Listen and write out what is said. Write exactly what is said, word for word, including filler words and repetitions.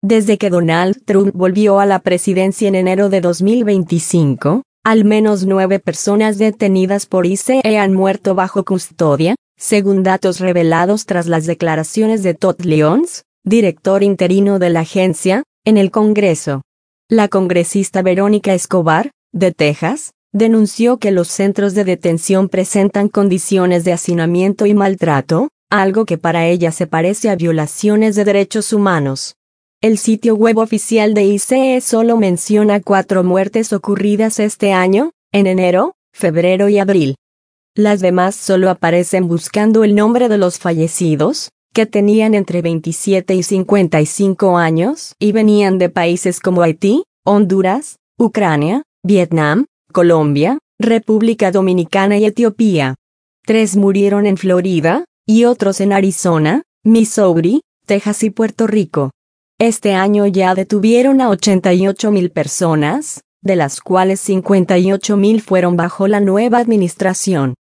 Desde que Donald Trump volvió a la presidencia en enero de dos mil veinticinco, al menos nueve personas detenidas por I C E han muerto bajo custodia, según datos revelados tras las declaraciones de Todd Lyons, director interino de la agencia, en el Congreso. La congresista Verónica Escobar, de Texas, denunció que los centros de detención presentan condiciones de hacinamiento y maltrato, algo que para ella se parece a violaciones de derechos humanos. El sitio web oficial de I C E solo menciona cuatro muertes ocurridas este año, en enero, febrero y abril. Las demás solo aparecen buscando el nombre de los fallecidos, que tenían entre veintisiete y cincuenta y cinco años y venían de países como Haití, Honduras, Ucrania, Vietnam, Colombia, República Dominicana y Etiopía. Tres murieron en Florida, y otros en Arizona, Missouri, Texas y Puerto Rico. Este año ya detuvieron a ochenta y ocho mil personas, de las cuales cincuenta y ocho mil fueron bajo la nueva administración.